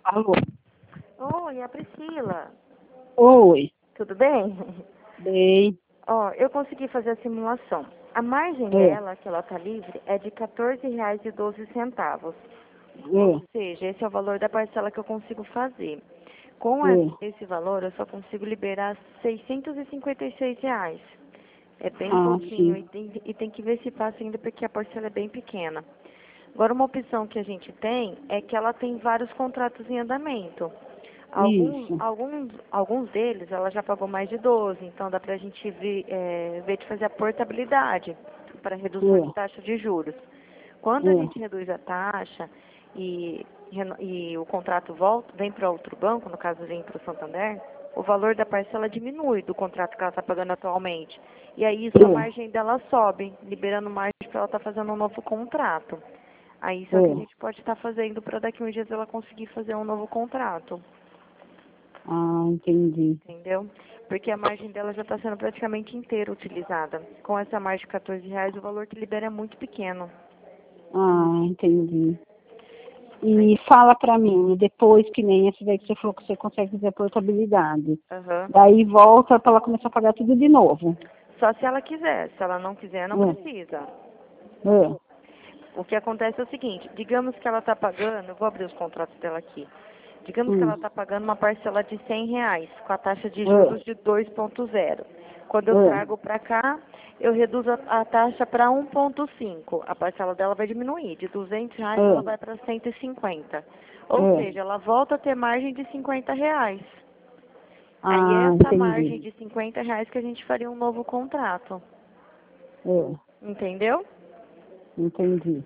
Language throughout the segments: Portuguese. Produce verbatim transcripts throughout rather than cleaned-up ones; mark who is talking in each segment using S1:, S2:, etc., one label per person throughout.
S1: Alô?
S2: Oi, é a Priscila.
S1: Oi.
S2: Tudo bem?
S1: Bem.
S2: Ó, eu consegui fazer a simulação. A margem
S1: É.
S2: dela, que ela tá livre, é de quatorze reais e doze centavos. Ou
S1: É.
S2: seja, esse é o valor da parcela que eu consigo fazer. Com es-
S1: É.
S2: esse valor, eu só consigo liberar seiscentos e cinquenta e seis reais. É bem
S1: Ah,
S2: pouquinho e
S1: sim.
S2: tem, e tem que ver se passa ainda porque a parcela é bem pequena. Agora, uma opção que a gente tem é que ela tem vários contratos em andamento. Alguns,
S1: Isso.
S2: alguns, alguns deles ela já pagou mais de doze, então dá pra gente ver, é, ver de fazer a portabilidade para redução de
S1: É.
S2: taxa de juros. Quando a gente
S1: É.
S2: reduz a taxa e, reno- e o contrato volta, vem para outro banco, no caso vem para o Santander, o valor da parcela diminui do contrato que ela está pagando atualmente. E aí isso a
S1: É.
S2: margem dela sobe, liberando margem para ela estar fazendo um novo contrato. Aí isso é o que a
S1: É.
S2: gente pode estar fazendo para daqui a uns dias ela conseguir fazer um novo contrato.
S1: Ah, entendi.
S2: Entendeu? Porque a margem dela já está sendo praticamente inteira utilizada. Com essa margem de quatorze reais, o valor que libera é muito pequeno.
S1: Ah, entendi.
S2: Aí,
S1: E fala pra mim, depois que nem esse daí que você falou que você consegue fazer a portabilidade.
S2: aham.
S1: Daí volta pra ela começar a pagar tudo de novo.
S2: Só se ela quiser. Se ela não quiser, não
S1: É.
S2: precisa.
S1: É.
S2: O que acontece é o seguinte, digamos que ela está pagando, eu vou abrir os contratos dela aqui. Digamos que ela
S1: Hum.
S2: está pagando uma parcela de cem reais, com a taxa de juros
S1: É.
S2: de dois ponto zero. Quando eu
S1: É.
S2: trago para cá, eu reduzo a, a taxa para um ponto cinco. A parcela dela vai diminuir. De duzentos reais ela
S1: É.
S2: vai para cento e cinquenta. Ou
S1: É.
S2: seja, ela volta a ter margem de cinquenta reais. Aí é
S1: Ah,
S2: essa margem
S1: entendi.
S2: de cinquenta reais que a gente faria um novo contrato.
S1: É.
S2: Entendeu?
S1: Entendi.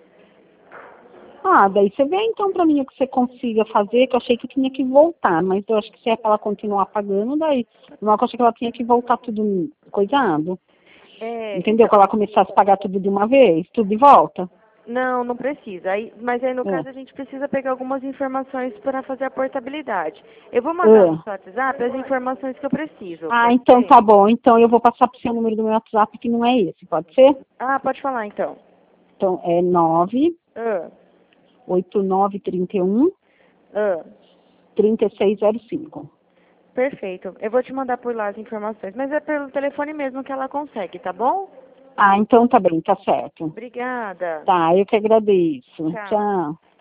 S1: Ah, daí você vê então pra mim o que você consiga fazer, que eu achei que tinha que voltar, mas eu acho que se é pra ela continuar pagando, daí não, eu achei que ela tinha que voltar tudo coisado.
S2: É,
S1: Entendeu?
S2: então,
S1: Que ela começasse a pagar tudo de uma vez, tudo de volta.
S2: não, não precisa. Aí, mas aí, no
S1: É.
S2: caso, a gente precisa pegar algumas informações para fazer a portabilidade. Eu vou mandar no
S1: É.
S2: seu WhatsApp as informações que eu preciso,
S1: Ah,
S2: pode
S1: então
S2: ser?
S1: tá bom. Então eu vou passar pro seu número do meu WhatsApp, que não é esse, pode ser?
S2: Ah, pode falar então.
S1: Então é nove
S2: Ah,
S1: oito nove três um
S2: ah,
S1: três seis zero cinco.
S2: perfeito. Eu vou te mandar por lá as informações, mas é pelo telefone mesmo que ela consegue, tá bom?
S1: Ah, então tá bem, tá certo.
S2: Obrigada.
S1: Tá, eu que agradeço.
S2: Tchau.
S1: Tchau.